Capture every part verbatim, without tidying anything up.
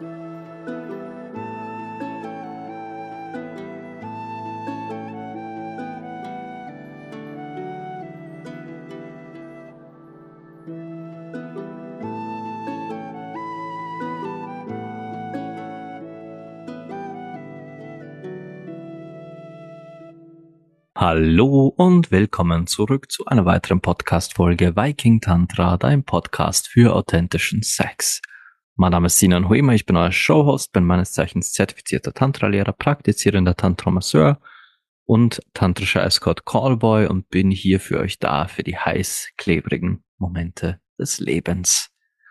Hallo und willkommen zurück zu einer weiteren Podcast-Folge Viking Tantra, dein Podcast für authentischen Sex. Mein Name ist Sinan Huema, ich bin euer Showhost, bin meines Zeichens zertifizierter Tantra-Lehrer, praktizierender Tantra-Masseur und tantrischer Escort-Callboy und bin hier für euch da für die heiß klebrigen Momente des Lebens.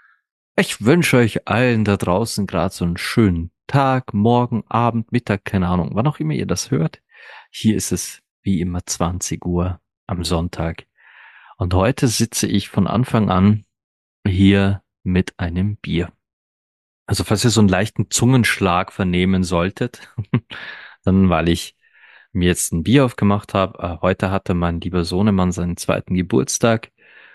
Ich wünsche euch allen da draußen gerade so einen schönen Tag, Morgen, Abend, Mittag, keine Ahnung, wann auch immer ihr das hört. Hier ist es wie immer zwanzig Uhr am Sonntag. Und heute sitze ich von Anfang an hier mit einem Bier. Also falls ihr so einen leichten Zungenschlag vernehmen solltet, dann weil ich mir jetzt ein Bier aufgemacht habe. Äh, Heute hatte mein lieber Sohnemann seinen zweiten Geburtstag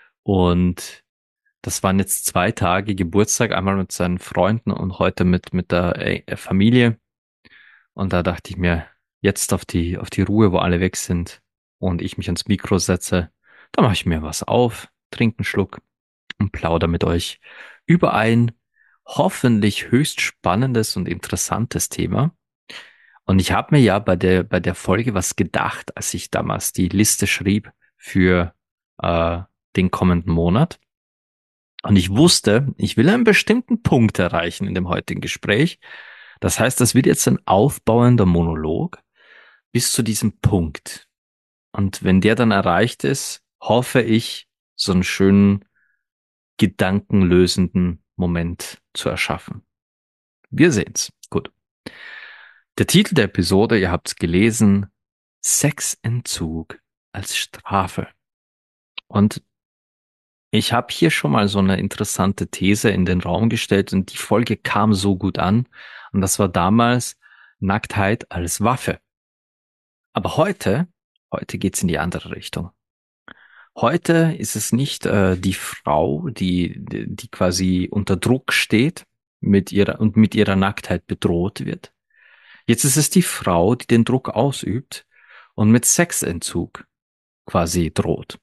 und das waren jetzt zwei Tage Geburtstag, einmal mit seinen Freunden und heute mit, mit der äh, Familie. Und da dachte ich mir, jetzt auf die, auf die Ruhe, wo alle weg sind und ich mich ans Mikro setze, da mache ich mir was auf, trinke einen Schluck und plaudere mit euch über ein hoffentlich höchst spannendes und interessantes Thema. Und ich habe mir ja bei der, bei der Folge was gedacht, als ich damals die Liste schrieb für äh, den kommenden Monat. Und ich wusste, ich will einen bestimmten Punkt erreichen in dem heutigen Gespräch. Das heißt, das wird jetzt ein aufbauender Monolog bis zu diesem Punkt. Und wenn der dann erreicht ist, hoffe ich, so einen schönen, gedankenlösenden Moment zu erschaffen. Wir sehen's. Gut. Der Titel der Episode, ihr habt's gelesen, Sexentzug als Strafe. Und ich habe hier schon mal so eine interessante These in den Raum gestellt und die Folge kam so gut an. Und das war damals Nacktheit als Waffe. Aber heute, heute geht's in die andere Richtung. Heute ist es nicht äh, die Frau, die, die die quasi unter Druck steht mit ihrer und mit ihrer Nacktheit bedroht wird. Jetzt ist es die Frau, die den Druck ausübt und mit Sexentzug quasi droht.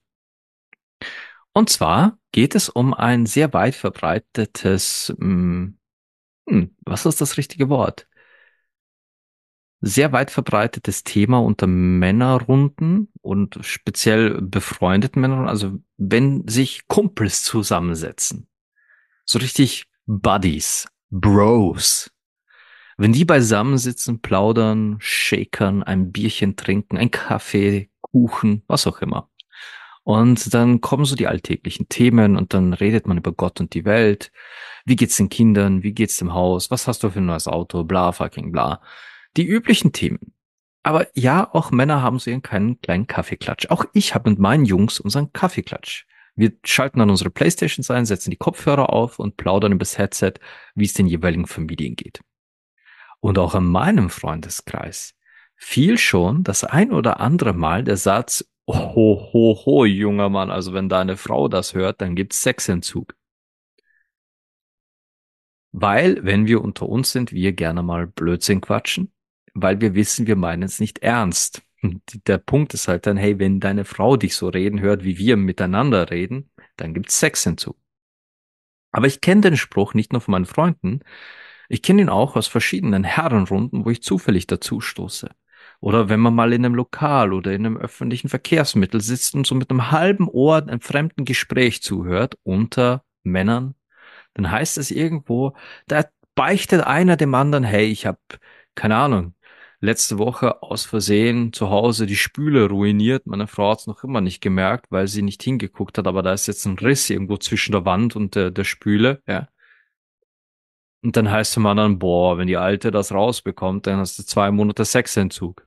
Und zwar geht es um ein sehr weit verbreitetes, hm, hm, was ist das richtige Wort? Sehr weit verbreitetes Thema unter Männerrunden und speziell befreundeten Männern, also wenn sich Kumpels zusammensetzen, so richtig Buddies, Bros, wenn die beisammensitzen, plaudern, shakern, ein Bierchen trinken, ein Kaffee, Kuchen, was auch immer. Und dann kommen so die alltäglichen Themen und dann redet man über Gott und die Welt. Wie geht's den Kindern? Wie geht's dem Haus? Was hast du für ein neues Auto? Bla, fucking bla. Die üblichen Themen. Aber ja, auch Männer haben so ihren kleinen, kleinen Kaffeeklatsch. Auch ich habe mit meinen Jungs unseren Kaffeeklatsch. Wir schalten dann unsere Playstations ein, setzen die Kopfhörer auf und plaudern übers Headset, wie es den jeweiligen Familien geht. Und auch in meinem Freundeskreis fiel schon das ein oder andere Mal der Satz, ho, ho, ho, junger Mann, also wenn deine Frau das hört, dann gibt's Sexentzug. Weil, wenn wir unter uns sind, wir gerne mal Blödsinn quatschen, weil wir wissen, wir meinen es nicht ernst. Und der Punkt ist halt dann, hey, wenn deine Frau dich so reden hört, wie wir miteinander reden, dann gibt's Sexentzug. Aber ich kenne den Spruch nicht nur von meinen Freunden, ich kenne ihn auch aus verschiedenen Herrenrunden, wo ich zufällig dazu stoße. Oder wenn man mal in einem Lokal oder in einem öffentlichen Verkehrsmittel sitzt und so mit einem halben Ohr einem fremden Gespräch zuhört unter Männern, dann heißt es irgendwo, da beichtet einer dem anderen, hey, ich habe, keine Ahnung, letzte Woche aus Versehen zu Hause die Spüle ruiniert. Meine Frau hat es noch immer nicht gemerkt, weil sie nicht hingeguckt hat, aber da ist jetzt ein Riss irgendwo zwischen der Wand und der, der Spüle, ja. Und dann heißt es dem anderen, boah, wenn die Alte das rausbekommt, dann hast du zwei Monate Sexentzug.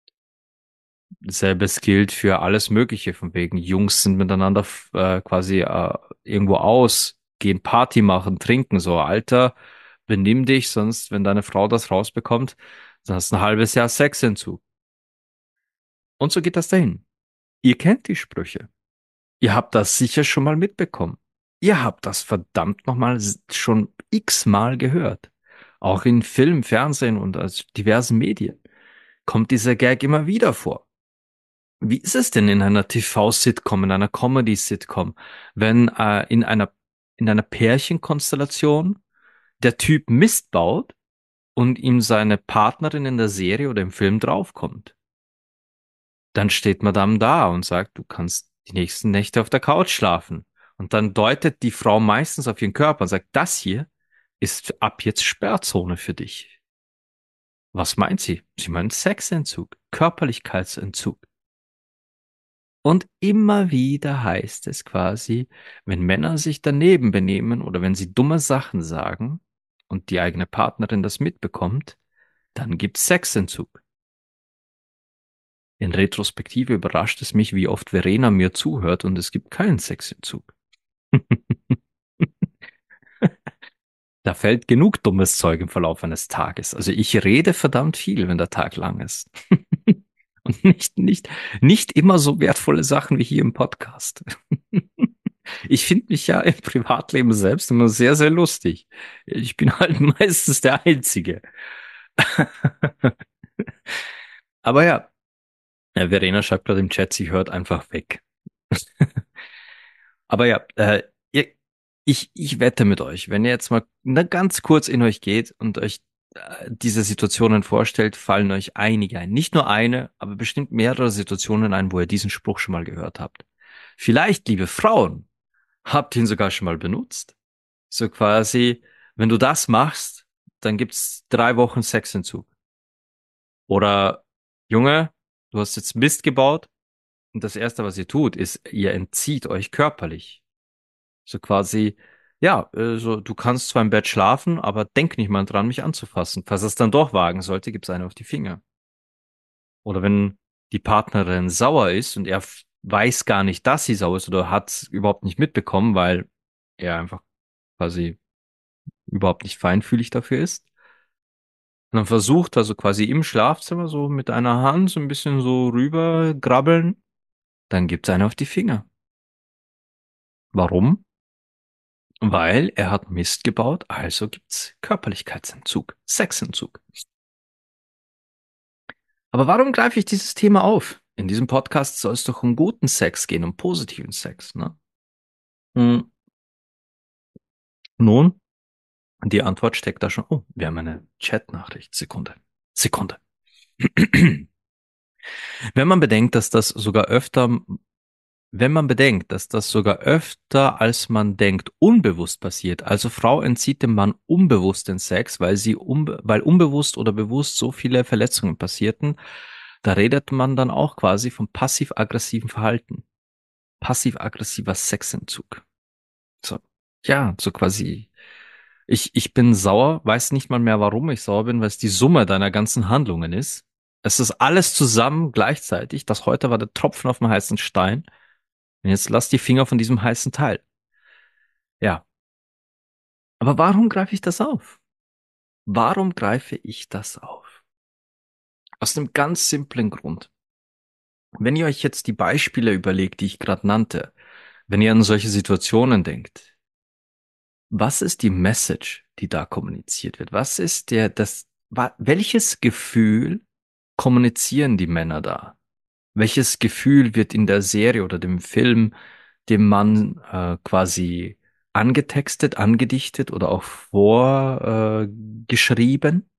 Selbes gilt für alles Mögliche, von wegen Jungs sind miteinander äh, quasi äh, irgendwo aus, gehen Party machen, trinken, so, Alter, benimm dich, sonst, wenn deine Frau das rausbekommt, dann hast du ein halbes Jahr Sexentzug. Und so geht das dahin. Ihr kennt die Sprüche. Ihr habt das sicher schon mal mitbekommen. Ihr habt das verdammt nochmal schon x-mal gehört. Auch in Film, Fernsehen und als diversen Medien kommt dieser Gag immer wieder vor. Wie ist es denn in einer T V-Sitcom, in einer Comedy-Sitcom, wenn äh, in einer, in einer Pärchenkonstellation der Typ Mist baut und ihm seine Partnerin in der Serie oder im Film draufkommt? Dann steht Madame da und sagt, du kannst die nächsten Nächte auf der Couch schlafen. Und dann deutet die Frau meistens auf ihren Körper und sagt, das hier ist ab jetzt Sperrzone für dich. Was meint sie? Sie meint Sexentzug, Körperlichkeitsentzug. Und immer wieder heißt es quasi, wenn Männer sich daneben benehmen oder wenn sie dumme Sachen sagen und die eigene Partnerin das mitbekommt, dann gibt's Sexentzug. In Retrospektive überrascht es mich, wie oft Verena mir zuhört und es gibt keinen Sexentzug. Da fällt genug dummes Zeug im Verlauf eines Tages. Also ich rede verdammt viel, wenn der Tag lang ist. Und nicht, nicht, nicht immer so wertvolle Sachen wie hier im Podcast. Ich finde mich ja im Privatleben selbst immer sehr, sehr lustig. Ich bin halt meistens der Einzige. Aber ja, ja, Verena schreibt gerade im Chat, sie hört einfach weg. Aber ja, äh, ihr, ich, ich wette mit euch, wenn ihr jetzt mal na, ganz kurz in euch geht und euch äh, diese Situationen vorstellt, fallen euch einige ein. Nicht nur eine, aber bestimmt mehrere Situationen ein, wo ihr diesen Spruch schon mal gehört habt. Vielleicht, liebe Frauen, habt ihr ihn sogar schon mal benutzt. So quasi, wenn du das machst, dann gibt's drei Wochen Sexentzug. Oder, Junge, du hast jetzt Mist gebaut und das Erste, was ihr tut, ist, ihr entzieht euch körperlich. So quasi, ja, äh, so, du kannst zwar im Bett schlafen, aber denk nicht mal dran, mich anzufassen. Falls es dann doch wagen sollte, gibt's eine auf die Finger. Oder wenn die Partnerin sauer ist und er f- weiß gar nicht, dass sie sauer ist oder hat's überhaupt nicht mitbekommen, weil er einfach quasi überhaupt nicht feinfühlig dafür ist. Und dann versucht er so quasi im Schlafzimmer so mit einer Hand so ein bisschen so rüber grabbeln, dann gibt's eine auf die Finger. Warum? Weil er hat Mist gebaut, also gibt's Körperlichkeitsentzug, Sexentzug. Aber warum greife ich dieses Thema auf? In diesem Podcast soll es doch um guten Sex gehen, um positiven Sex, ne? Hm, nun, die Antwort steckt da schon. Oh, wir haben eine Chat-Nachricht. Sekunde. Sekunde. Wenn man bedenkt, dass das sogar öfter Wenn man bedenkt, dass das sogar öfter als man denkt unbewusst passiert, also Frau entzieht dem Mann unbewusst den Sex, weil sie unbe weil unbewusst oder bewusst so viele Verletzungen passierten, da redet man dann auch quasi vom passiv-aggressiven Verhalten. Passiv-aggressiver Sexentzug. So. Ja, so quasi. Ich, ich bin sauer, weiß nicht mal mehr, warum ich sauer bin, weil es die Summe deiner ganzen Handlungen ist. Es ist alles zusammen gleichzeitig. Das heute war der Tropfen auf dem heißen Stein. Und jetzt lass die Finger von diesem heißen Teil. Ja. Aber warum greife ich das auf? Warum greife ich das auf? Aus einem ganz simplen Grund. Wenn ihr euch jetzt die Beispiele überlegt, die ich gerade nannte, wenn ihr an solche Situationen denkt, was ist die Message, die da kommuniziert wird? Was ist der, das, wa- welches Gefühl kommunizieren die Männer da? Welches Gefühl wird in der Serie oder dem Film dem Mann äh, quasi angetextet, angedichtet oder auch vorgeschrieben? Äh, geschrieben?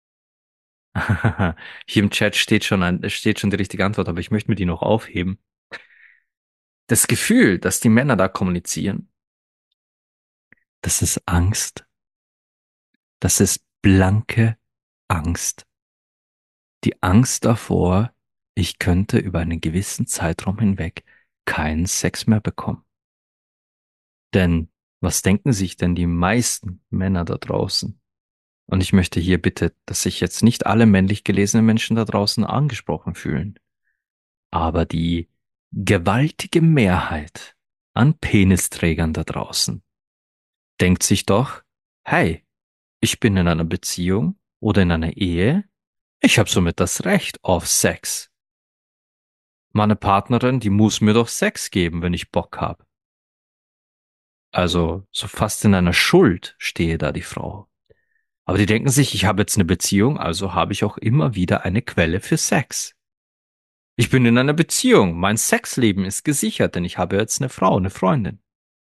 Hier im Chat steht schon ein, steht schon die richtige Antwort, aber ich möchte mir die noch aufheben. Das Gefühl, dass die Männer da kommunizieren, das ist Angst. Das ist blanke Angst. Die Angst davor, ich könnte über einen gewissen Zeitraum hinweg keinen Sex mehr bekommen. Denn was denken sich denn die meisten Männer da draußen? Und ich möchte hier bitte, dass sich jetzt nicht alle männlich gelesenen Menschen da draußen angesprochen fühlen. Aber die gewaltige Mehrheit an Penisträgern da draußen denkt sich doch, hey, ich bin in einer Beziehung oder in einer Ehe, ich habe somit das Recht auf Sex. Meine Partnerin, die muss mir doch Sex geben, wenn ich Bock hab. Also so fast in einer Schuld stehe da die Frau. Aber die denken sich, ich habe jetzt eine Beziehung, also habe ich auch immer wieder eine Quelle für Sex. Ich bin in einer Beziehung, mein Sexleben ist gesichert, denn ich habe jetzt eine Frau, eine Freundin.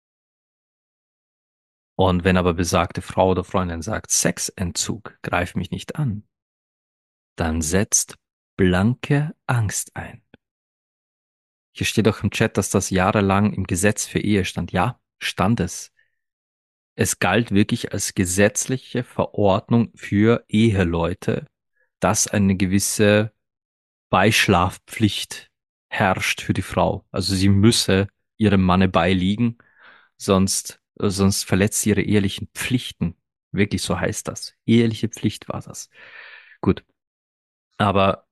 Und wenn aber besagte Frau oder Freundin sagt, Sexentzug, greif mich nicht an, dann setzt blanke Angst ein. Hier steht auch im Chat, dass das jahrelang im Gesetz für Ehe stand. Ja, stand es. Es galt wirklich als gesetzliche Verordnung für Eheleute, dass eine gewisse Beischlafpflicht herrscht für die Frau. Also sie müsse ihrem Manne beiliegen, sonst, sonst verletzt sie ihre ehelichen Pflichten. Wirklich, so heißt das. Eheliche Pflicht war das. Gut. Aber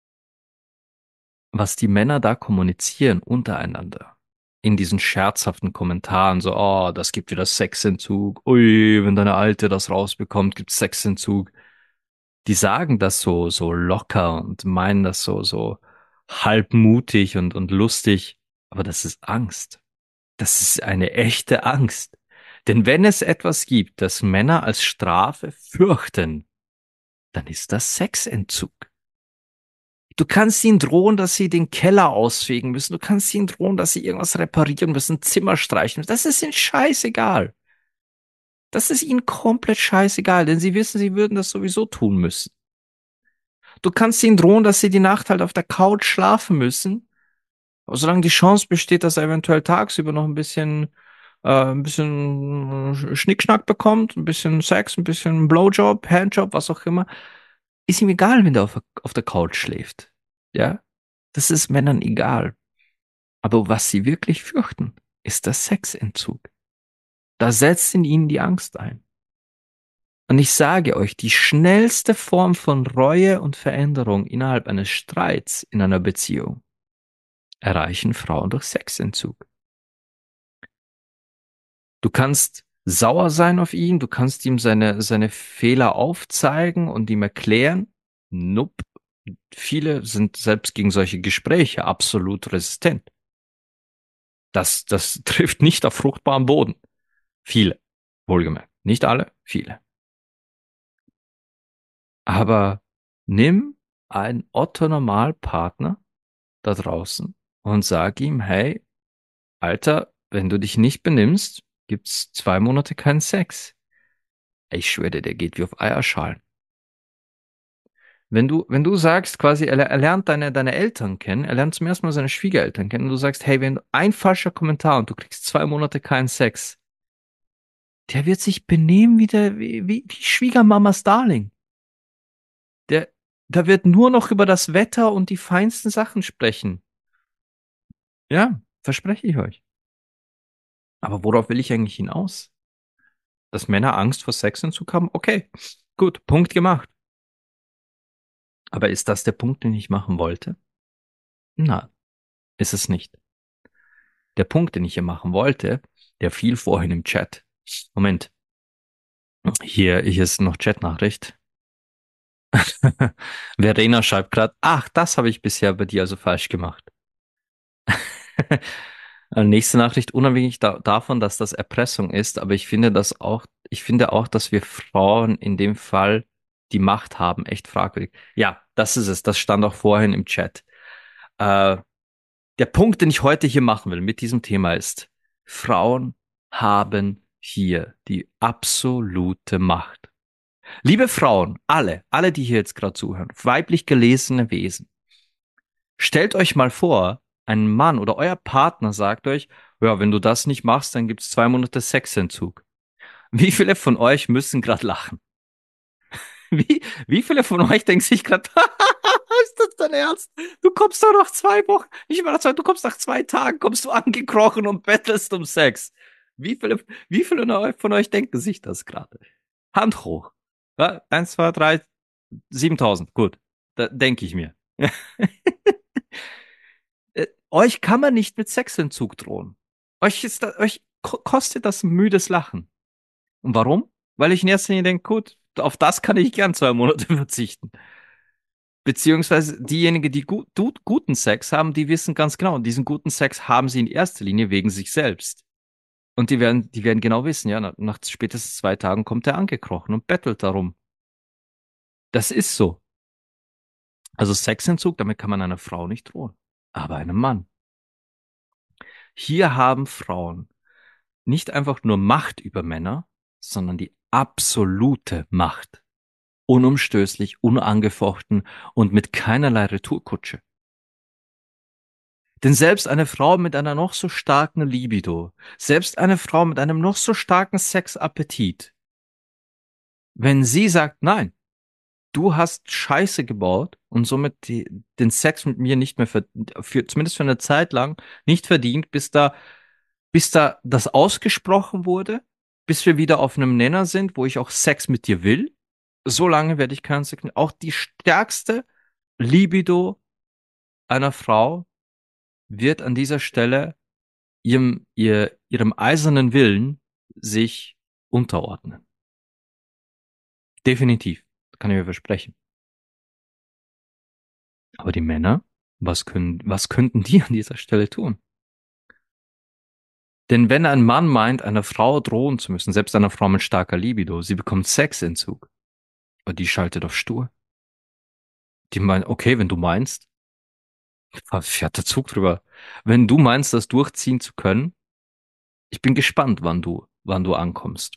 was die Männer da kommunizieren untereinander, in diesen scherzhaften Kommentaren, so, oh, das gibt wieder Sexentzug, ui, wenn deine Alte das rausbekommt, gibt's Sexentzug. Die sagen das so, so locker und meinen das so, so halbmutig und, und lustig. Aber das ist Angst. Das ist eine echte Angst. Denn wenn es etwas gibt, das Männer als Strafe fürchten, dann ist das Sexentzug. Du kannst ihnen drohen, dass sie den Keller ausfegen müssen. Du kannst ihnen drohen, dass sie irgendwas reparieren müssen, Zimmer streichen müssen. Das ist ihnen scheißegal. Das ist ihnen komplett scheißegal, denn sie wissen, sie würden das sowieso tun müssen. Du kannst ihnen drohen, dass sie die Nacht halt auf der Couch schlafen müssen. Aber solange die Chance besteht, dass er eventuell tagsüber noch ein bisschen, äh, ein bisschen Schnickschnack bekommt, ein bisschen Sex, ein bisschen Blowjob, Handjob, was auch immer, ist ihm egal, wenn der auf, auf der Couch schläft. Ja? Das ist Männern egal. Aber was sie wirklich fürchten, ist der Sexentzug. Da setzt in ihnen die Angst ein. Und ich sage euch, die schnellste Form von Reue und Veränderung innerhalb eines Streits in einer Beziehung erreichen Frauen durch Sexentzug. Du kannst sauer sein auf ihn, du kannst ihm seine, seine Fehler aufzeigen und ihm erklären. Nope. Viele sind selbst gegen solche Gespräche absolut resistent. Das, das trifft nicht auf fruchtbaren Boden. Viele, wohlgemerkt. Nicht alle, viele. Aber nimm einen Otto-Normal-Partner da draußen und sag ihm, hey, Alter, wenn du dich nicht benimmst, gibt's zwei Monate keinen Sex. Ich schwöre dir, der geht wie auf Eierschalen. Wenn du, wenn du sagst, quasi, er, er lernt deine, deine Eltern kennen, er lernt zum ersten Mal seine Schwiegereltern kennen, und du sagst, hey, wenn ein falscher Kommentar und du kriegst zwei Monate keinen Sex, der wird sich benehmen wie der, wie, wie, wie Schwiegermamas Darling. Der, da wird nur noch über das Wetter und die feinsten Sachen sprechen. Ja, verspreche ich euch. Aber worauf will ich eigentlich hinaus? Dass Männer Angst vor Sexentzug haben? Okay, gut, Punkt gemacht. Aber ist das der Punkt, den ich machen wollte? Nein, ist es nicht. Der Punkt, den ich hier machen wollte, der fiel vorhin im Chat. Moment. Hier, hier ist noch Chatnachricht. Verena schreibt gerade, ach, das habe ich bisher bei dir also falsch gemacht. Äh, Nächste Nachricht, unabhängig da davon, dass das Erpressung ist, aber ich finde das auch, ich finde auch, dass wir Frauen in dem Fall die Macht haben, echt fragwürdig. Ja, das ist es, das stand auch vorhin im Chat. Äh, der Punkt, den ich heute hier machen will mit diesem Thema ist, Frauen haben hier die absolute Macht. Liebe Frauen, alle, alle, die hier jetzt gerade zuhören, weiblich gelesene Wesen, stellt euch mal vor, ein Mann oder euer Partner sagt euch, ja, wenn du das nicht machst, dann gibt's zwei Monate Sexentzug. Wie viele von euch müssen gerade lachen? Wie, wie viele von euch denken sich gerade, ist das dein Ernst? Du kommst doch nach zwei Wochen, nicht mal nach zwei, du kommst nach zwei Tagen, kommst du angekrochen und bettelst um Sex. Wie viele, wie viele von euch denken sich das gerade? Hand hoch. Ja, eins, zwei, drei, siebentausend. Gut. Da denke ich mir. Äh, euch kann man nicht mit Sexentzug drohen. Euch ist da, euch ko- kostet das ein müdes Lachen. Und warum? Weil ich in erster Linie denke, gut, auf das kann ich gern zwei Monate verzichten. Beziehungsweise diejenigen, die gut, gut, guten Sex haben, die wissen ganz genau, diesen guten Sex haben sie in erster Linie wegen sich selbst. Und die werden, die werden genau wissen, ja, nach, nach spätestens zwei Tagen kommt er angekrochen und bettelt darum. Das ist so. Also Sexentzug, damit kann man einer Frau nicht drohen, aber einem Mann. Hier haben Frauen nicht einfach nur Macht über Männer, sondern die absolute Macht. Unumstößlich, unangefochten und mit keinerlei Retourkutsche. Denn selbst eine Frau mit einer noch so starken Libido, selbst eine Frau mit einem noch so starken Sexappetit, wenn sie sagt, nein, du hast Scheiße gebaut und somit die, den Sex mit mir nicht mehr für, für, zumindest für eine Zeit lang nicht verdient, bis da, bis da das ausgesprochen wurde, bis wir wieder auf einem Nenner sind, wo ich auch Sex mit dir will, so lange werde ich keinen Sex mehr. Auch die stärkste Libido einer Frau wird an dieser Stelle ihrem, ihr, ihrem eisernen Willen sich unterordnen. Definitiv. Das kann ich mir versprechen. Aber die Männer, was können, was könnten die an dieser Stelle tun? Denn wenn ein Mann meint, einer Frau drohen zu müssen, selbst einer Frau mit starker Libido, sie bekommt Sexentzug, aber die schaltet auf stur. Die meint, okay, wenn du meinst, fährt der Zug drüber. Wenn du meinst, das durchziehen zu können, ich bin gespannt, wann du, wann du ankommst.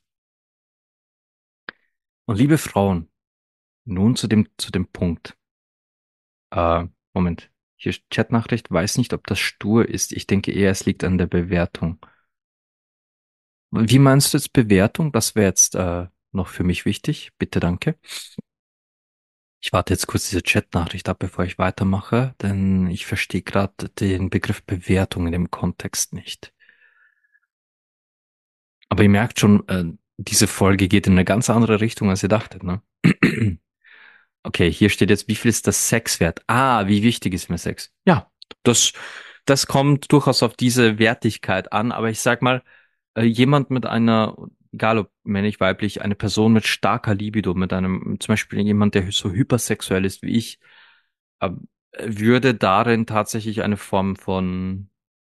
Und liebe Frauen, nun zu dem, zu dem Punkt. Äh, Moment. Hier ist Chatnachricht, weiß nicht, ob das stur ist. Ich denke eher, es liegt an der Bewertung. Wie meinst du jetzt Bewertung? Das wäre jetzt äh, noch für mich wichtig. Bitte, danke. Ich warte jetzt kurz diese Chatnachricht ab, bevor ich weitermache, denn ich verstehe gerade den Begriff Bewertung in dem Kontext nicht. Aber ihr merkt schon, äh, diese Folge geht in eine ganz andere Richtung, als ihr dachtet, ne? Okay, hier steht jetzt, wie viel ist das Sex wert? Ah, wie wichtig ist mir Sex? Ja, das, das kommt durchaus auf diese Wertigkeit an, aber ich sag mal, äh, jemand mit einer, egal ob männlich, weiblich, eine Person mit starker Libido, mit einem, zum Beispiel jemand, der so hypersexuell ist wie ich, äh, würde darin tatsächlich eine Form von,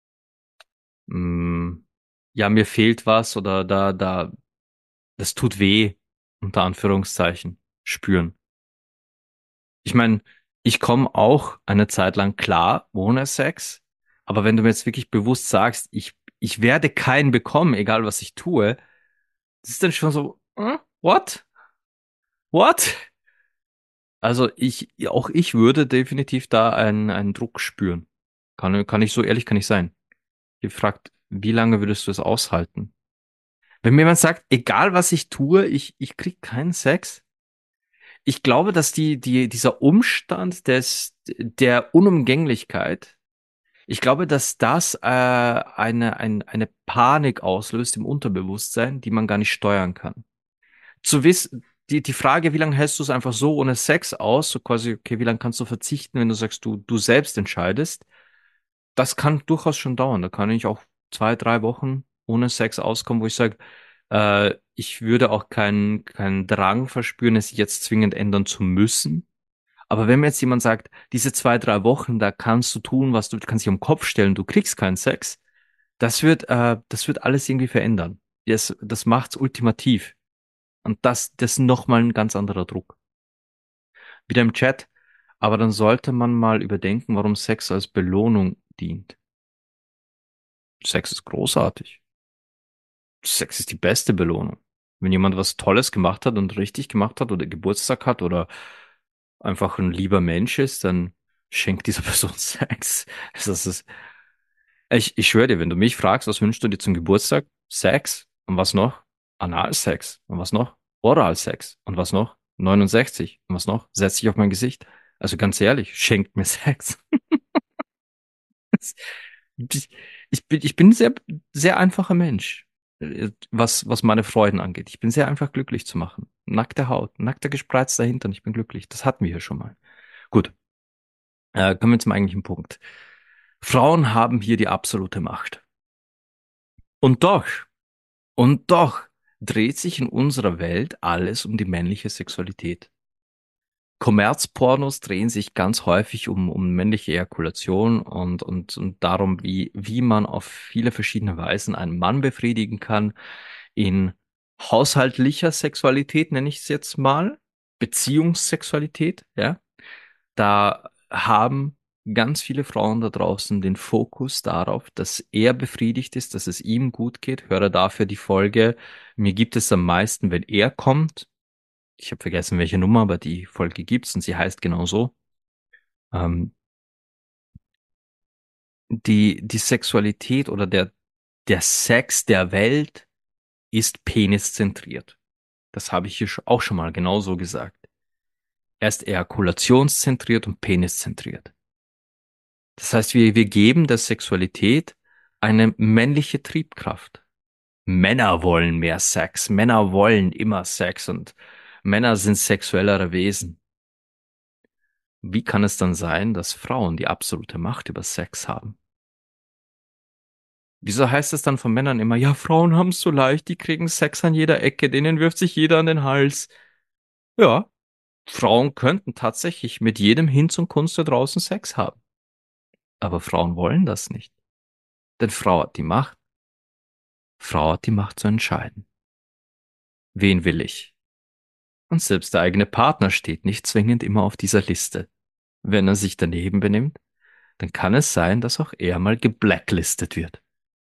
mh, ja, mir fehlt was oder da, da, das tut weh, unter Anführungszeichen, spüren. Ich meine, ich komme auch eine Zeit lang klar ohne Sex, aber wenn du mir jetzt wirklich bewusst sagst, ich, ich werde keinen bekommen, egal was ich tue, das ist dann schon so, äh, what? What? Also ich, auch ich würde definitiv da einen, einen Druck spüren. Kann, kann ich so ehrlich, kann ich sein. Gefragt, wie lange würdest du es aushalten? Wenn mir jemand sagt, egal was ich tue, ich, ich krieg keinen Sex, ich glaube, dass die, die, dieser Umstand des, der Unumgänglichkeit, ich glaube, dass das äh, eine, ein, eine Panik auslöst im Unterbewusstsein, die man gar nicht steuern kann. Zu wissen, die, die Frage, wie lange hältst du es einfach so ohne Sex aus, so quasi, okay, wie lange kannst du verzichten, wenn du sagst, du, du selbst entscheidest, das kann durchaus schon dauern. Da kann ich auch zwei, drei Wochen ohne Sex auskommen, wo ich sage, äh, ich würde auch keinen keinen Drang verspüren, es jetzt zwingend ändern zu müssen. Aber wenn mir jetzt jemand sagt, diese zwei, drei Wochen, da kannst du tun, was du, du kannst dich am Kopf stellen, du kriegst keinen Sex, das wird, äh, das wird alles irgendwie verändern. Das, das macht's ultimativ. Und das, das ist nochmal ein ganz anderer Druck. Wieder im Chat. Aber dann sollte man mal überdenken, warum Sex als Belohnung dient. Sex ist großartig. Sex ist die beste Belohnung. Wenn jemand was Tolles gemacht hat und richtig gemacht hat oder Geburtstag hat oder einfach ein lieber Mensch ist, dann schenkt dieser Person Sex. Das ist, ich, ich schwöre dir, wenn du mich fragst, was wünschst du dir zum Geburtstag? Sex. Und was noch? Analsex. Und was noch? Oralsex. Und was noch? neunundsechzig. Und was noch? Setz dich auf mein Gesicht. Also ganz ehrlich, schenkt mir Sex. Ich, ich bin, ich bin ein sehr, sehr einfacher Mensch, äh, was, was meine Freuden angeht. Ich bin sehr einfach glücklich zu machen. Nackte Haut, nackter gespreizter Hintern, ich bin glücklich. Das hatten wir hier schon mal. Gut, äh, kommen wir zum eigentlichen Punkt. Frauen haben hier die absolute Macht. Und doch, und doch dreht sich in unserer Welt alles um die männliche Sexualität. Kommerzpornos drehen sich ganz häufig um, um männliche Ejakulation und, und, und darum, wie, wie man auf viele verschiedene Weisen einen Mann befriedigen kann. In haushaltlicher Sexualität nenne ich es jetzt mal. Beziehungssexualität, ja. Da haben ganz viele Frauen da draußen den Fokus darauf, dass er befriedigt ist, dass es ihm gut geht. Höre dafür die Folge. Mir gibt es am meisten, wenn er kommt. Ich habe vergessen, welche Nummer, aber die Folge gibt's und sie heißt genau so. Ähm, die, die Sexualität oder der, der Sex der Welt ist peniszentriert. Das habe ich hier sch- auch schon mal genauso gesagt. Er ist ejakulationszentriert und peniszentriert. Das heißt, wir, wir geben der Sexualität eine männliche Triebkraft. Männer wollen mehr Sex. Männer wollen immer Sex und Männer sind sexuellere Wesen. Wie kann es dann sein, dass Frauen die absolute Macht über Sex haben? Wieso heißt es dann von Männern immer, ja, Frauen haben es so leicht, die kriegen Sex an jeder Ecke, denen wirft sich jeder an den Hals. Ja, Frauen könnten tatsächlich mit jedem Hinz und Kunst da draußen Sex haben. Aber Frauen wollen das nicht. Denn Frau hat die Macht. Frau hat die Macht zu entscheiden. Wen will ich? Und selbst der eigene Partner steht nicht zwingend immer auf dieser Liste. Wenn er sich daneben benimmt, dann kann es sein, dass auch er mal geblacklistet wird.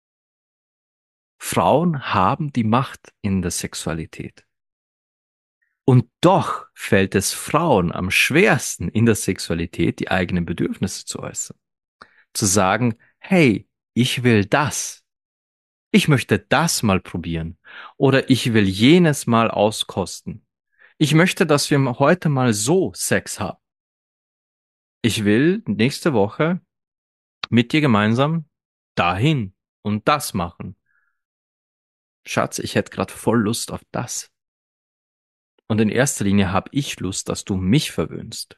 Frauen haben die Macht in der Sexualität. Und doch fällt es Frauen am schwersten in der Sexualität, die eigenen Bedürfnisse zu äußern. Zu sagen, hey, ich will das. Ich möchte das mal probieren. Oder ich will jenes mal auskosten. Ich möchte, dass wir heute mal so Sex haben. Ich will nächste Woche mit dir gemeinsam dahin und das machen. Schatz, ich hätte gerade voll Lust auf das. Und in erster Linie habe ich Lust, dass du mich verwöhnst.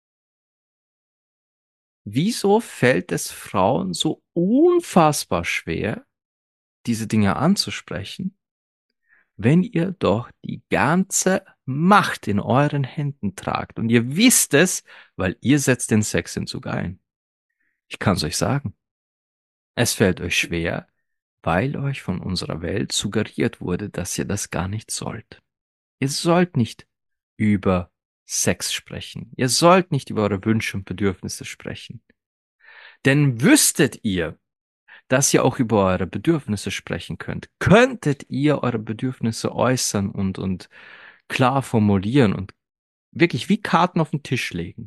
Wieso fällt es Frauen so unfassbar schwer, diese Dinge anzusprechen, wenn ihr doch die ganze Macht in euren Händen tragt und ihr wisst es, weil ihr setzt den Sexentzug ein? Ich kann es euch sagen. Es fällt euch schwer, weil euch von unserer Welt suggeriert wurde, dass ihr das gar nicht sollt. Ihr sollt nicht über Sex sprechen. Ihr sollt nicht über eure Wünsche und Bedürfnisse sprechen. Denn wüsstet ihr, dass ihr auch über eure Bedürfnisse sprechen könnt, könntet ihr eure Bedürfnisse äußern und, und klar formulieren und wirklich wie Karten auf den Tisch legen.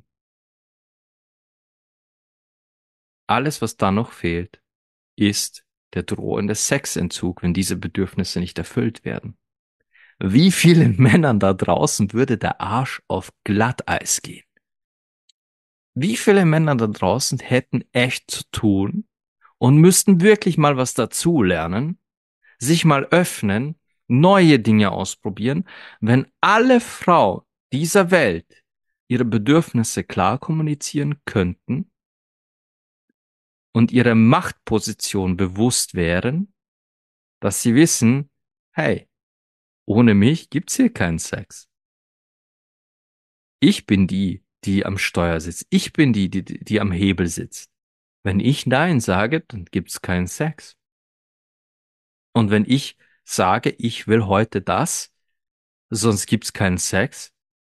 Alles, was da noch fehlt, ist der drohende Sexentzug, wenn diese Bedürfnisse nicht erfüllt werden. Wie vielen Männern da draußen würde der Arsch auf Glatteis gehen? Wie viele Männer da draußen hätten echt zu tun und müssten wirklich mal was dazulernen, sich mal öffnen, neue Dinge ausprobieren, wenn alle Frauen dieser Welt ihre Bedürfnisse klar kommunizieren könnten und ihre Machtposition bewusst wären, dass sie wissen, hey, ohne mich gibt's hier keinen Sex. Ich bin die, die am Steuer sitzt. Ich bin die, die, die am Hebel sitzt. Wenn ich Nein sage, dann gibt's keinen Sex. Und wenn ich sage, ich will heute das, sonst gibt's keinen Sex,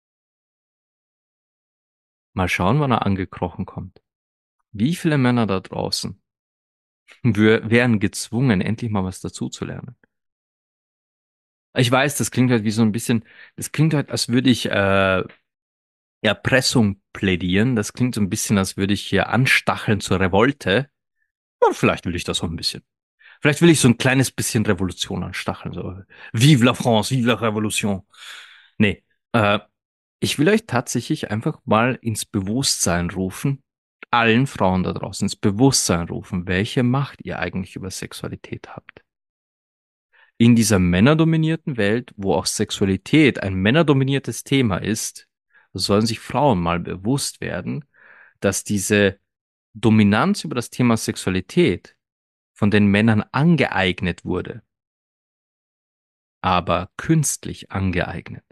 mal schauen, wann er angekrochen kommt. Wie viele Männer da draußen wär- wären gezwungen, endlich mal was dazuzulernen? Ich weiß, das klingt halt wie so ein bisschen, das klingt halt, als würde ich äh, Erpressung plädieren. Das klingt so ein bisschen, als würde ich hier anstacheln zur Revolte. Ja, vielleicht will ich das auch ein bisschen. Vielleicht will ich so ein kleines bisschen Revolution anstacheln. So. Vive la France, vive la Revolution. Nee, äh, ich will euch tatsächlich einfach mal ins Bewusstsein rufen, allen Frauen da draußen ins Bewusstsein rufen, welche Macht ihr eigentlich über Sexualität habt. In dieser männerdominierten Welt, wo auch Sexualität ein männerdominiertes Thema ist, sollen sich Frauen mal bewusst werden, dass diese Dominanz über das Thema Sexualität von den Männern angeeignet wurde, aber künstlich angeeignet.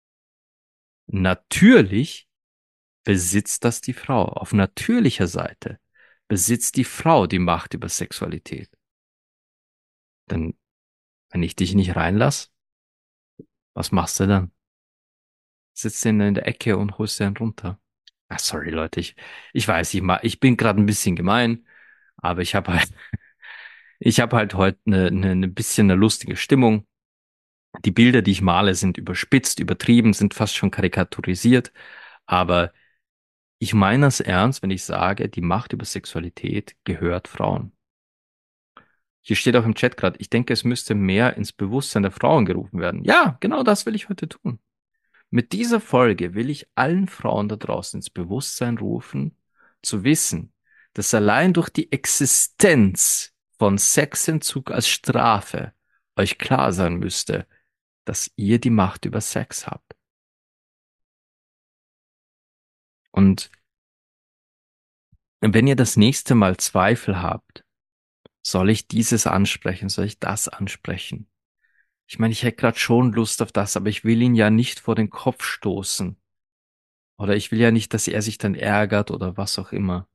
Natürlich besitzt das die Frau. Auf natürlicher Seite besitzt die Frau die Macht über Sexualität. Denn wenn ich dich nicht reinlass, was machst du dann? Sitzt in, in der Ecke und holst dir einen runter. Ah, sorry, Leute, ich, ich weiß, ich, ma- ich bin gerade ein bisschen gemein, aber ich habe halt, ich habe halt heute eine, eine, eine bisschen eine lustige Stimmung. Die Bilder, die ich male, sind überspitzt, übertrieben, sind fast schon karikaturisiert, aber ich meine das ernst, wenn ich sage, die Macht über Sexualität gehört Frauen. Hier steht auch im Chat gerade, ich denke, es müsste mehr ins Bewusstsein der Frauen gerufen werden. Ja, genau das will ich heute tun. Mit dieser Folge will ich allen Frauen da draußen ins Bewusstsein rufen, zu wissen, dass allein durch die Existenz von Sexentzug als Strafe euch klar sein müsste, dass ihr die Macht über Sex habt. Und wenn ihr das nächste Mal Zweifel habt, soll ich dieses ansprechen, soll ich das ansprechen? Ich meine, ich hätte gerade schon Lust auf das, aber ich will ihn ja nicht vor den Kopf stoßen. Oder ich will ja nicht, dass er sich dann ärgert oder was auch immer.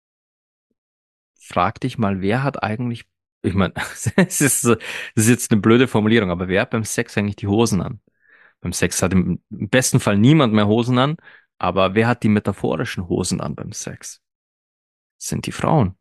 Frag dich mal, wer hat eigentlich, ich meine, es ist, so- das ist jetzt eine blöde Formulierung, aber wer hat beim Sex eigentlich die Hosen an? Beim Sex hat im, im besten Fall niemand mehr Hosen an, aber wer hat die metaphorischen Hosen an beim Sex? Das sind die Frauen.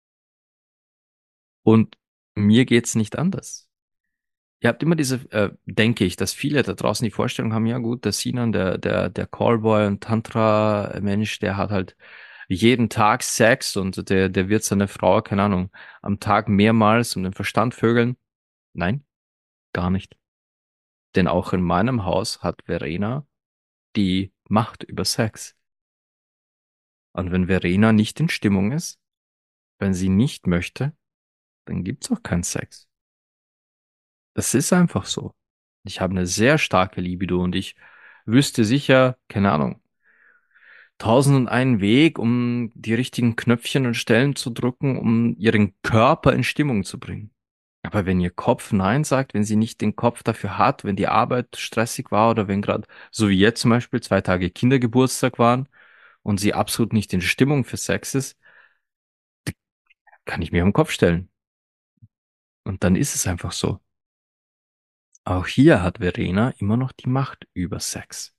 Und mir geht's nicht anders. Ihr habt immer diese, äh, denke ich, dass viele da draußen die Vorstellung haben, ja gut, der Sinan, der, der, der Callboy und Tantra-Mensch, der hat halt jeden Tag Sex und der, der wird seine Frau, keine Ahnung, am Tag mehrmals um den Verstand vögeln. Nein, gar nicht. Denn auch in meinem Haus hat Verena die Macht über Sex. Und wenn Verena nicht in Stimmung ist, wenn sie nicht möchte, dann gibt's auch keinen Sex. Das ist einfach so. Ich habe eine sehr starke Libido und ich wüsste sicher, keine Ahnung, tausend und einen Weg, um die richtigen Knöpfchen und Stellen zu drücken, um ihren Körper in Stimmung zu bringen. Aber wenn ihr Kopf Nein sagt, wenn sie nicht den Kopf dafür hat, wenn die Arbeit stressig war oder wenn gerade, so wie jetzt zum Beispiel, zwei Tage Kindergeburtstag waren und sie absolut nicht in Stimmung für Sex ist, kann ich mir auf den Kopf stellen. Und dann ist es einfach so. Auch hier hat Verena immer noch die Macht über Sex.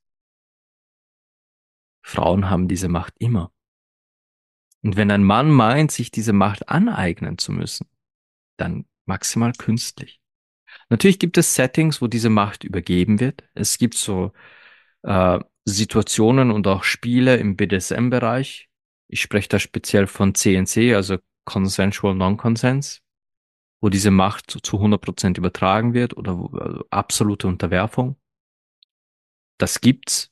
Frauen haben diese Macht immer. Und wenn ein Mann meint, sich diese Macht aneignen zu müssen, dann maximal künstlich. Natürlich gibt es Settings, wo diese Macht übergeben wird. Es gibt so äh, Situationen und auch Spiele im B D S M-Bereich. Ich spreche da speziell von C N C, also Consensual Non-Consents, wo diese Macht zu, zu hundert Prozent übertragen wird oder wo, also absolute Unterwerfung. Das gibt's,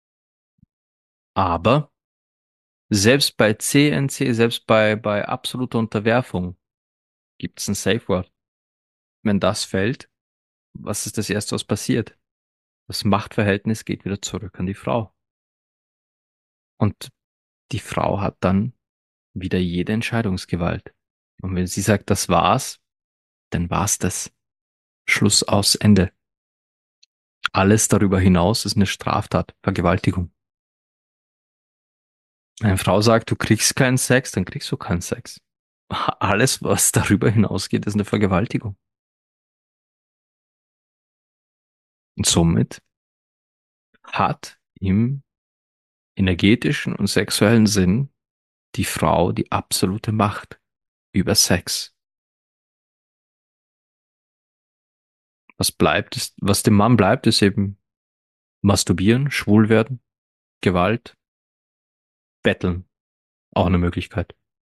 aber selbst bei C N C, selbst bei, bei absoluter Unterwerfung gibt's ein Safe Word. Wenn das fällt, was ist das Erste, was passiert? Das Machtverhältnis geht wieder zurück an die Frau. Und die Frau hat dann wieder jede Entscheidungsgewalt. Und wenn sie sagt, das war's, dann war's das. Schluss aus Ende. Alles darüber hinaus ist eine Straftat, Vergewaltigung. Wenn eine Frau sagt, du kriegst keinen Sex, dann kriegst du keinen Sex. Alles, was darüber hinausgeht, ist eine Vergewaltigung. Und somit hat im energetischen und sexuellen Sinn die Frau die absolute Macht über Sex. Was bleibt, ist, was dem Mann bleibt, ist eben Masturbieren, schwul werden, Gewalt, Betteln. Auch eine Möglichkeit.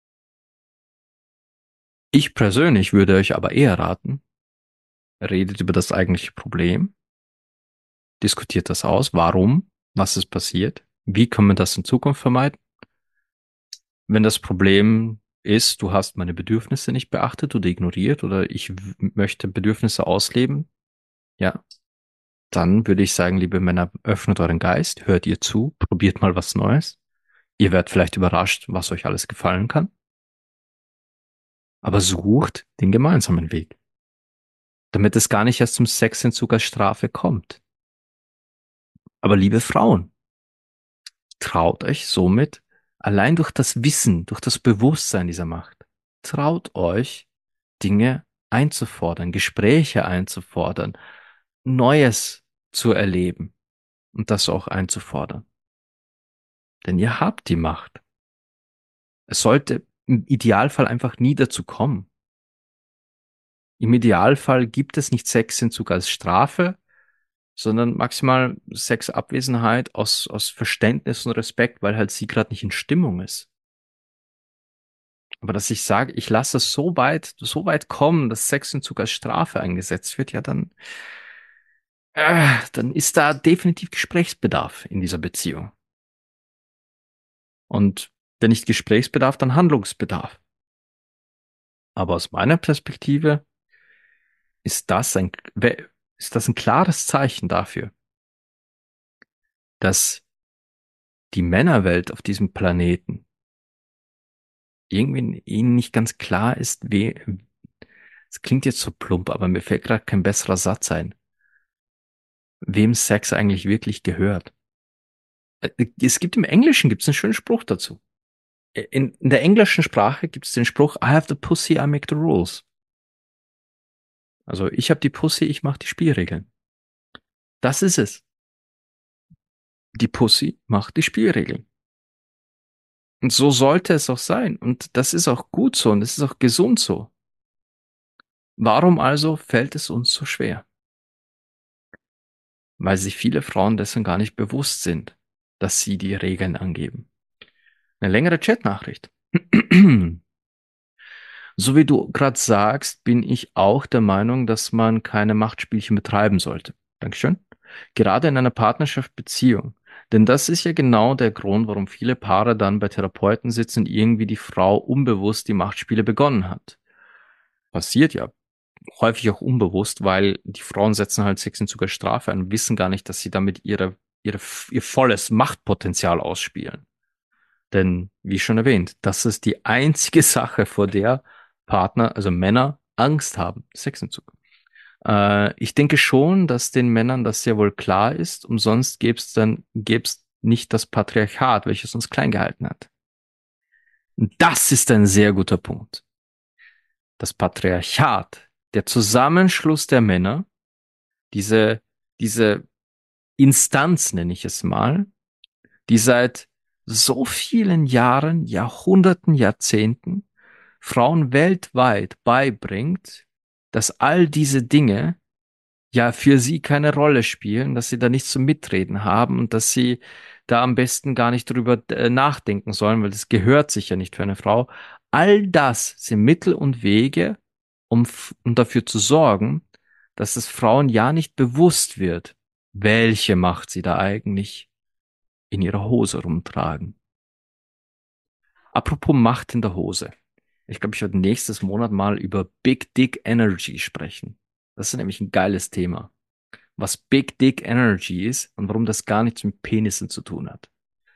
Ich persönlich würde euch aber eher raten, redet über das eigentliche Problem, diskutiert das aus, warum, was ist passiert, wie kann man das in Zukunft vermeiden. Wenn das Problem ist, du hast meine Bedürfnisse nicht beachtet oder ignoriert oder ich w- möchte Bedürfnisse ausleben, ja, dann würde ich sagen, liebe Männer, öffnet euren Geist, hört ihr zu, probiert mal was Neues. Ihr werdet vielleicht überrascht, was euch alles gefallen kann, aber sucht den gemeinsamen Weg, damit es gar nicht erst zum Sexentzug als Strafe kommt. Aber liebe Frauen, traut euch somit allein durch das Wissen, durch das Bewusstsein dieser Macht, traut euch Dinge einzufordern, Gespräche einzufordern, Neues zu erleben. und das auch einzufordern. Denn ihr habt die Macht. Es sollte im Idealfall einfach nie dazu kommen. Im Idealfall gibt es nicht Sexentzug als Strafe, sondern maximal Sexabwesenheit aus, aus Verständnis und Respekt, weil halt sie gerade nicht in Stimmung ist. Aber dass ich sage, ich lasse es so weit, so weit kommen, dass Sexentzug als Strafe eingesetzt wird, ja, dann, äh, dann ist da definitiv Gesprächsbedarf in dieser Beziehung. Und wenn nicht Gesprächsbedarf, dann Handlungsbedarf. Aber aus meiner Perspektive ist das ein, ist das ein klares Zeichen dafür, dass die Männerwelt auf diesem Planeten irgendwie ihnen nicht ganz klar ist, we, es klingt jetzt so plump, aber mir fällt gerade kein besserer Satz ein, wem Sex eigentlich wirklich gehört. Äh, Es gibt im Englischen gibt's einen schönen Spruch dazu. In, in der englischen Sprache gibt es den Spruch, I have the pussy, I make the rules. Also ich habe die Pussy, ich mache die Spielregeln. Das ist es. Die Pussy macht die Spielregeln. Und so sollte es auch sein. Und das ist auch gut so und das ist auch gesund so. Warum also fällt es uns so schwer? Weil sich viele Frauen dessen gar nicht bewusst sind, dass sie die Regeln angeben. Eine längere Chatnachricht. So wie du gerade sagst, bin ich auch der Meinung, dass man keine Machtspielchen betreiben sollte. Dankeschön. Gerade in einer Partnerschaft, Beziehung. Denn das ist ja genau der Grund, warum viele Paare dann bei Therapeuten sitzen und irgendwie die Frau unbewusst die Machtspiele begonnen hat. Passiert ja häufig auch unbewusst, weil die Frauen setzen halt Sexentzug als Strafe ein und wissen gar nicht, dass sie damit ihre, ihre, ihr volles Machtpotenzial ausspielen. Denn, wie schon erwähnt, das ist die einzige Sache, vor der Partner, also Männer, Angst haben. Sexentzug. Äh, ich denke schon, dass den Männern das sehr wohl klar ist. Umsonst gäbe es dann, gäbe es nicht das Patriarchat, welches uns klein gehalten hat. Und das ist ein sehr guter Punkt. Das Patriarchat, der Zusammenschluss der Männer, diese, diese Instanz, nenne ich es mal, die seit so vielen Jahren, Jahrhunderten, Jahrzehnten Frauen weltweit beibringt, dass all diese Dinge ja für sie keine Rolle spielen, dass sie da nichts zum Mitreden haben und dass sie da am besten gar nicht drüber äh, nachdenken sollen, weil das gehört sich ja nicht für eine Frau. All das sind Mittel und Wege, um, f- um dafür zu sorgen, dass es Frauen ja nicht bewusst wird, welche Macht sie da eigentlich in ihrer Hose rumtragen. Apropos Macht in der Hose. Ich glaube, ich werde nächstes Monat mal über Big Dick Energy sprechen. Das ist nämlich ein geiles Thema. Was Big Dick Energy ist und warum das gar nichts mit Penissen zu tun hat.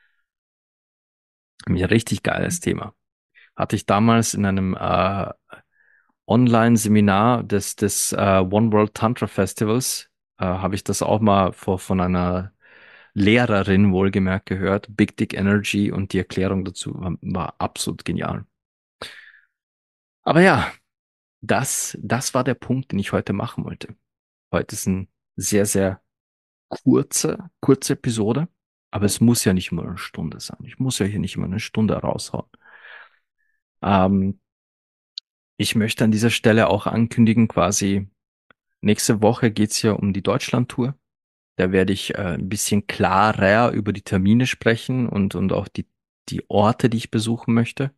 Ein richtig geiles Thema. Hatte ich damals in einem äh, Online-Seminar des, des äh, One World Tantra Festivals, äh, habe ich das auch mal vor, von einer Lehrerin wohlgemerkt gehört. Big Dick Energy und die Erklärung dazu war, war absolut genial. Aber ja, das, das war der Punkt, den ich heute machen wollte. Heute ist ein sehr, sehr kurze, kurze Episode, aber es muss ja nicht immer eine Stunde sein. Ich muss ja hier nicht immer eine Stunde raushauen. Ähm, Ich möchte an dieser Stelle auch ankündigen, quasi nächste Woche geht's ja um die Deutschland-Tour. Da werde ich äh, ein bisschen klarer über die Termine sprechen und, und auch die, die Orte, die ich besuchen möchte.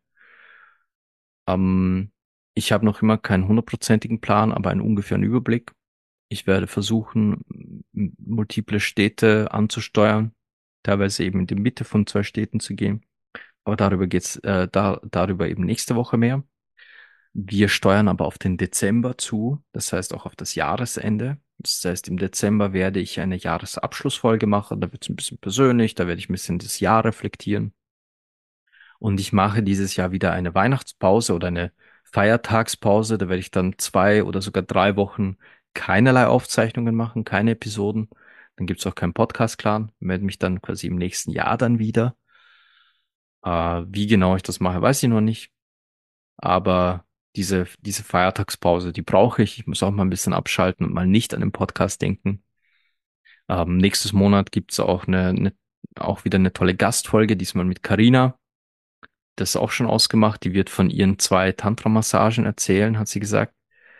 Ähm, Ich habe noch immer keinen hundertprozentigen Plan, aber einen ungefähren Überblick. Ich werde versuchen, m- multiple Städte anzusteuern, teilweise eben in die Mitte von zwei Städten zu gehen. Aber darüber geht's, äh, da, darüber eben nächste Woche mehr. Wir steuern aber auf den Dezember zu, das heißt auch auf das Jahresende. Das heißt, im Dezember werde ich eine Jahresabschlussfolge machen, da wird es ein bisschen persönlich, da werde ich ein bisschen das Jahr reflektieren. Und ich mache dieses Jahr wieder eine Weihnachtspause oder eine Feiertagspause. Da werde ich dann zwei oder sogar drei Wochen keinerlei Aufzeichnungen machen, keine Episoden. Dann gibt's auch keinen Podcast-Clan. Melde mich dann quasi im nächsten Jahr dann wieder. Äh, wie genau ich das mache, weiß ich noch nicht. Aber diese, diese Feiertagspause, die brauche ich. Ich muss auch mal ein bisschen abschalten und mal nicht an den Podcast denken. Ähm, nächstes Monat gibt's auch eine, eine, auch wieder eine tolle Gastfolge, diesmal mit Karina. Das ist auch schon ausgemacht. Die wird von ihren zwei Tantra-Massagen erzählen, hat sie gesagt.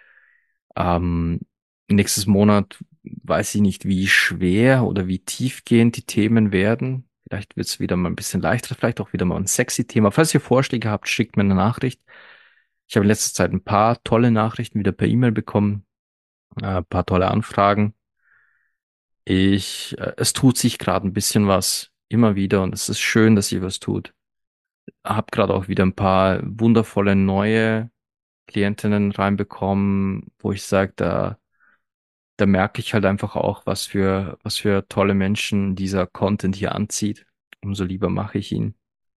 Ähm, nächstes Monat weiß ich nicht, wie schwer oder wie tiefgehend die Themen werden. Vielleicht wird's wieder mal ein bisschen leichter, vielleicht auch wieder mal ein sexy Thema. Falls ihr Vorschläge habt, schickt mir eine Nachricht. Ich habe in letzter Zeit ein paar tolle Nachrichten wieder per E-Mail bekommen, äh, ein paar tolle Anfragen. Ich, äh, es tut sich gerade ein bisschen was immer wieder und es ist schön, dass sich was tut. Hab gerade auch wieder ein paar wundervolle neue Klientinnen reinbekommen, wo ich sage, da, da merke ich halt einfach auch, was für, was für tolle Menschen dieser Content hier anzieht. Umso lieber mache ich ihn.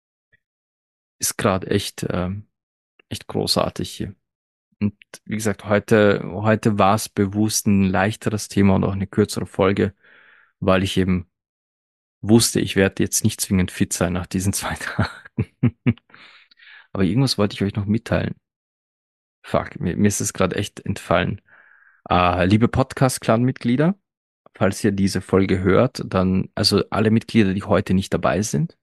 Ist gerade echt, ähm, echt großartig hier. Und wie gesagt, heute, heute war es bewusst ein leichteres Thema und auch eine kürzere Folge, weil ich eben wusste, ich werde jetzt nicht zwingend fit sein nach diesen zwei Tagen. Aber irgendwas wollte ich euch noch mitteilen. Fuck, mir, mir ist es gerade echt entfallen. Äh, liebe Podcast-Clan-Mitglieder, falls ihr diese Folge hört, dann, also alle Mitglieder, die heute nicht dabei sind,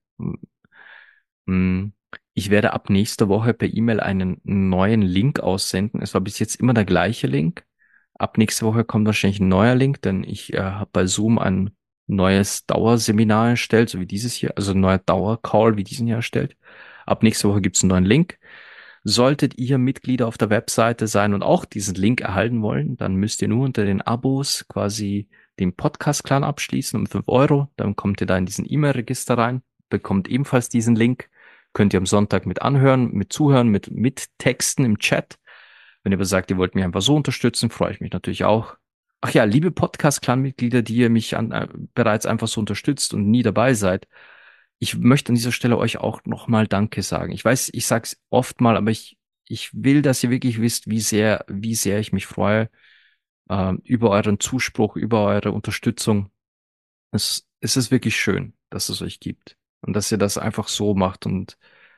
mm, ich werde ab nächster Woche per E-Mail einen neuen Link aussenden. Es war bis jetzt immer der gleiche Link. Ab nächster Woche kommt wahrscheinlich ein neuer Link, denn ich äh, habe bei Zoom ein neues Dauerseminar erstellt, so wie dieses hier, also ein neuer Dauercall wie diesen hier erstellt. Ab nächster Woche gibt es einen neuen Link. Solltet ihr Mitglieder auf der Webseite sein und auch diesen Link erhalten wollen, dann müsst ihr nur unter den Abos quasi den Podcast-Clan abschließen um fünf Euro. Dann kommt ihr da in diesen E-Mail-Register rein, bekommt ebenfalls diesen Link. Könnt ihr am Sonntag mit anhören, mit zuhören, mit, mit Texten im Chat. Wenn ihr aber sagt, ihr wollt mich einfach so unterstützen, freue ich mich natürlich auch. Ach ja, liebe Podcast-Clan-Mitglieder, die ihr mich an, äh, bereits einfach so unterstützt und nie dabei seid. Ich möchte an dieser Stelle euch auch nochmal Danke sagen. Ich weiß, ich sag's oft mal, aber ich, ich will, dass ihr wirklich wisst, wie sehr, wie sehr ich mich freue, ähm, über euren Zuspruch, über eure Unterstützung. Es, es ist wirklich schön, dass es euch gibt und dass ihr das einfach so macht und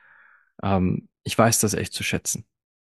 ähm, ich weiß das echt zu schätzen.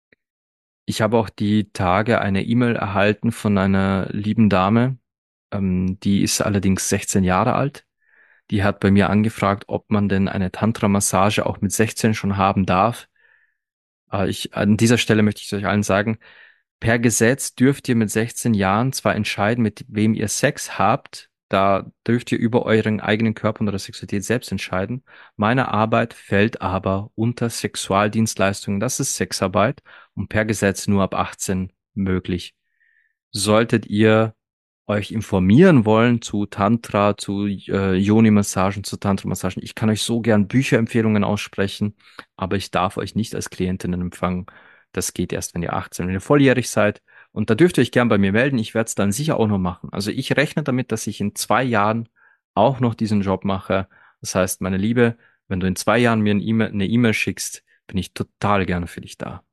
Ich habe auch die Tage eine E-Mail erhalten von einer lieben Dame, ähm, die ist allerdings sechzehn Jahre alt. Die hat bei mir angefragt, ob man denn eine Tantra-Massage auch mit sechzehn schon haben darf. Äh, ich, an dieser Stelle möchte ich euch allen sagen, per Gesetz dürft ihr mit sechzehn Jahren zwar entscheiden, mit wem ihr Sex habt, da dürft ihr über euren eigenen Körper und eure Sexualität selbst entscheiden. Meine Arbeit fällt aber unter Sexualdienstleistungen. Das ist Sexarbeit und per Gesetz nur ab achtzehn möglich. Solltet ihr euch informieren wollen zu Tantra, zu äh, Yoni-Massagen, zu Tantra-Massagen, ich kann euch so gern Bücherempfehlungen aussprechen, aber ich darf euch nicht als Klientinnen empfangen. Das geht erst, wenn ihr achtzehn, wenn ihr volljährig seid. Und da dürft ihr euch gern bei mir melden. Ich werde es dann sicher auch noch machen. Also ich rechne damit, dass ich in zwei Jahren auch noch diesen Job mache. Das heißt, meine Liebe, wenn du in zwei Jahren mir eine E-Mail, eine E-Mail schickst, bin ich total gerne für dich da.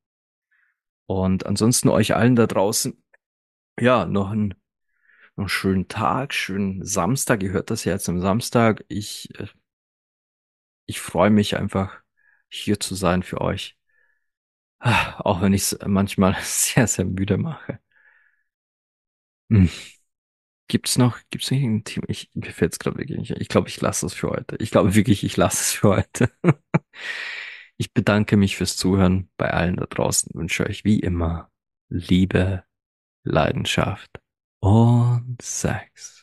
Und ansonsten euch allen da draußen, ja, noch ein noch einen schönen Tag, schönen Samstag. Ihr hört das ja jetzt am Samstag. Ich, äh, ich freue mich einfach, hier zu sein für euch. Ah, auch wenn ich es manchmal sehr, sehr müde mache. Hm. Gibt's noch, gibt's nicht ein Team? Ich, mir fällt's gerade wirklich nicht. ein. Ich glaube, ich lasse es für heute. Ich glaube wirklich, ich lasse es für heute. Ich bedanke mich fürs Zuhören bei allen da draußen. Wünsche euch wie immer Liebe, Leidenschaft und Sex.